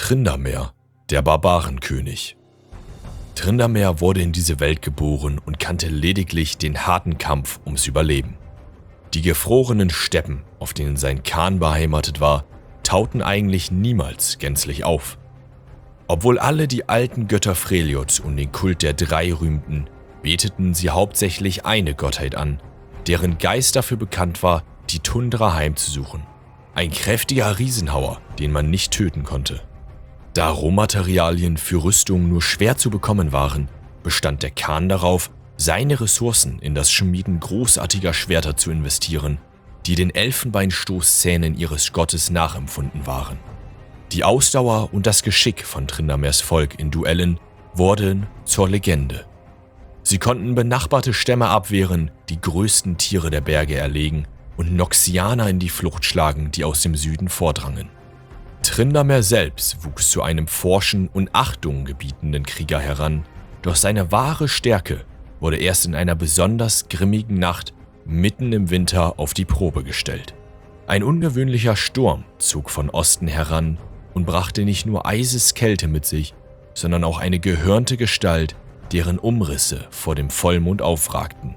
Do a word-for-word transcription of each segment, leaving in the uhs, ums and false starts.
Tryndamere, der Barbarenkönig. Tryndamere wurde in diese Welt geboren und kannte lediglich den harten Kampf ums Überleben. Die gefrorenen Steppen, auf denen sein Clan beheimatet war, tauten eigentlich niemals gänzlich auf. Obwohl alle die alten Götter Freljord und den Kult der Drei rühmten, beteten sie hauptsächlich eine Gottheit an, deren Geist dafür bekannt war, die Tundra heimzusuchen. Ein kräftiger Riesenhauer, den man nicht töten konnte. Da Rohmaterialien für Rüstung nur schwer zu bekommen waren, bestand der Khan darauf, seine Ressourcen in das Schmieden großartiger Schwerter zu investieren, die den Elfenbeinstoßzähnen ihres Gottes nachempfunden waren. Die Ausdauer und das Geschick von Tryndameres Volk in Duellen wurden zur Legende. Sie konnten benachbarte Stämme abwehren, die größten Tiere der Berge erlegen und Noxianer in die Flucht schlagen, die aus dem Süden vordrangen. Tryndamere selbst wuchs zu einem forschen und Achtung gebietenden Krieger heran, doch seine wahre Stärke wurde erst in einer besonders grimmigen Nacht mitten im Winter auf die Probe gestellt. Ein ungewöhnlicher Sturm zog von Osten heran und brachte nicht nur Eiseskälte mit sich, sondern auch eine gehörnte Gestalt, deren Umrisse vor dem Vollmond aufragten.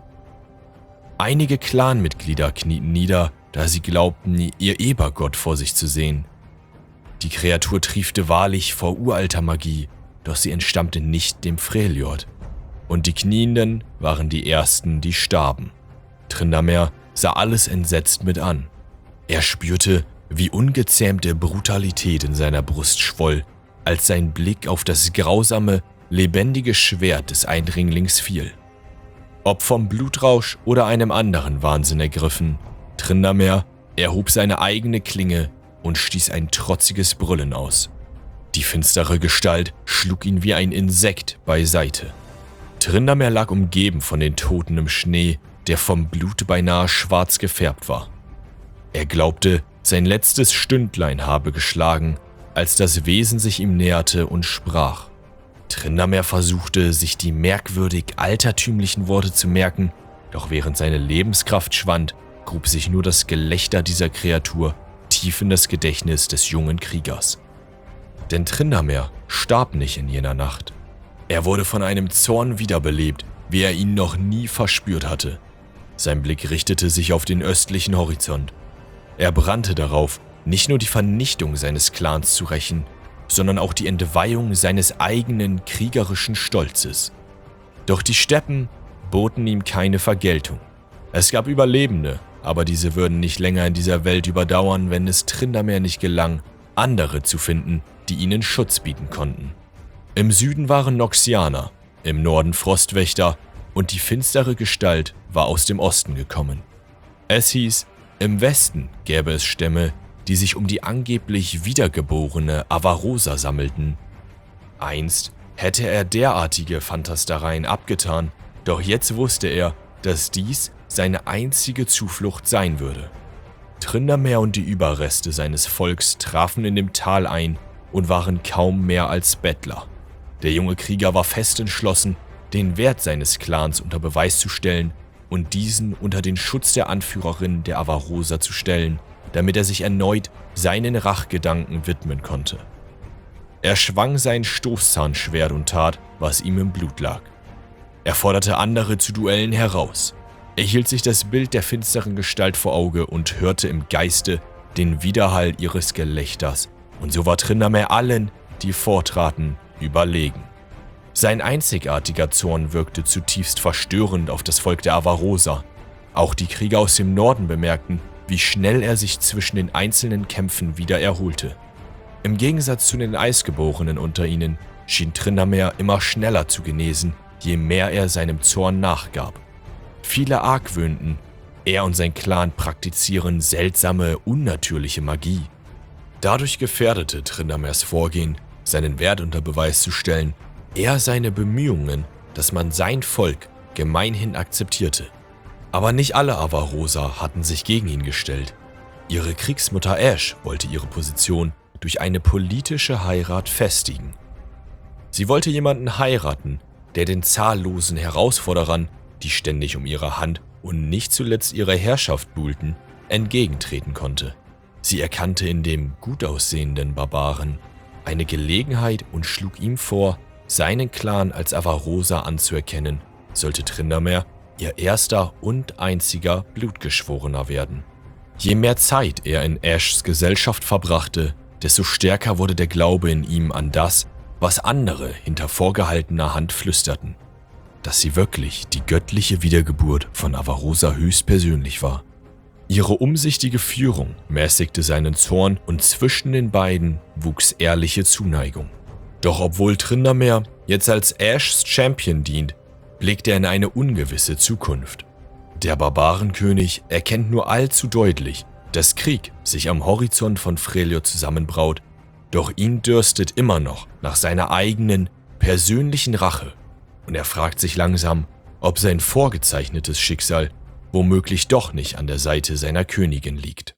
Einige Clanmitglieder knieten nieder, da sie glaubten, ihr Ebergott vor sich zu sehen. Die Kreatur triefte wahrlich vor uralter Magie, doch sie entstammte nicht dem Freljord. Und die Knienden waren die Ersten, die starben. Tryndamere sah alles entsetzt mit an. Er spürte, wie ungezähmte Brutalität in seiner Brust schwoll, als sein Blick auf das grausame, lebendige Schwert des Eindringlings fiel. Ob vom Blutrausch oder einem anderen Wahnsinn ergriffen, Tryndamere erhob seine eigene Klinge und stieß ein trotziges Brüllen aus. Die finstere Gestalt schlug ihn wie ein Insekt beiseite. Tryndamere lag umgeben von den Toten im Schnee, der vom Blut beinahe schwarz gefärbt war. Er glaubte, sein letztes Stündlein habe geschlagen, als das Wesen sich ihm näherte und sprach. Tryndamere versuchte, sich die merkwürdig altertümlichen Worte zu merken, doch während seine Lebenskraft schwand, grub sich nur das Gelächter dieser Kreatur tief in das Gedächtnis des jungen Kriegers. Denn Tryndamere starb nicht in jener Nacht. Er wurde von einem Zorn wiederbelebt, wie er ihn noch nie verspürt hatte. Sein Blick richtete sich auf den östlichen Horizont. Er brannte darauf, nicht nur die Vernichtung seines Clans zu rächen, sondern auch die Entweihung seines eigenen kriegerischen Stolzes. Doch die Steppen boten ihm keine Vergeltung. Es gab Überlebende, aber diese würden nicht länger in dieser Welt überdauern, wenn es Tryndamere nicht gelang, andere zu finden, die ihnen Schutz bieten konnten. Im Süden waren Noxianer, im Norden Frostwächter und die finstere Gestalt war aus dem Osten gekommen. Es hieß, im Westen gäbe es Stämme, die sich um die angeblich wiedergeborene Avarosa sammelten. Einst hätte er derartige Fantastereien abgetan, doch jetzt wusste er, dass dies seine einzige Zuflucht sein würde. Tryndamere und die Überreste seines Volks trafen in dem Tal ein und waren kaum mehr als Bettler. Der junge Krieger war fest entschlossen, den Wert seines Clans unter Beweis zu stellen und diesen unter den Schutz der Anführerin der Avarosa zu stellen, damit er sich erneut seinen Rachgedanken widmen konnte. Er schwang sein Stoßzahnschwert und tat, was ihm im Blut lag. Er forderte andere zu Duellen heraus. Er hielt sich das Bild der finsteren Gestalt vor Auge und hörte im Geiste den Widerhall ihres Gelächters, und so war Tryndamere allen, die vortraten, überlegen. Sein einzigartiger Zorn wirkte zutiefst verstörend auf das Volk der Avarosa. Auch die Krieger aus dem Norden bemerkten, wie schnell er sich zwischen den einzelnen Kämpfen wieder erholte. Im Gegensatz zu den Eisgeborenen unter ihnen schien Tryndamere immer schneller zu genesen, je mehr er seinem Zorn nachgab. Viele argwöhnten, er und sein Clan praktizieren seltsame, unnatürliche Magie. Dadurch gefährdete Tryndameres Vorgehen, seinen Wert unter Beweis zu stellen, eher seine Bemühungen, dass man sein Volk gemeinhin akzeptierte. Aber nicht alle Avarosa hatten sich gegen ihn gestellt. Ihre Kriegsmutter Ash wollte ihre Position durch eine politische Heirat festigen. Sie wollte jemanden heiraten, der den zahllosen Herausforderern, die ständig um ihre Hand und nicht zuletzt ihre Herrschaft buhlten, entgegentreten konnte. Sie erkannte in dem gut aussehenden Barbaren eine Gelegenheit und schlug ihm vor, seinen Clan als Avarosa anzuerkennen, sollte Tryndamere ihr erster und einziger Blutgeschworener werden. Je mehr Zeit er in Ashs Gesellschaft verbrachte, desto stärker wurde der Glaube in ihm an das, was andere hinter vorgehaltener Hand flüsterten, dass sie wirklich die göttliche Wiedergeburt von Avarosa höchstpersönlich war. Ihre umsichtige Führung mäßigte seinen Zorn und zwischen den beiden wuchs ehrliche Zuneigung. Doch obwohl Tryndamere jetzt als Ashs Champion dient, blickt er in eine ungewisse Zukunft. Der Barbarenkönig erkennt nur allzu deutlich, dass Krieg sich am Horizont von Freljord zusammenbraut, doch ihn dürstet immer noch nach seiner eigenen, persönlichen Rache und er fragt sich langsam, ob sein vorgezeichnetes Schicksal womöglich doch nicht an der Seite seiner Königin liegt.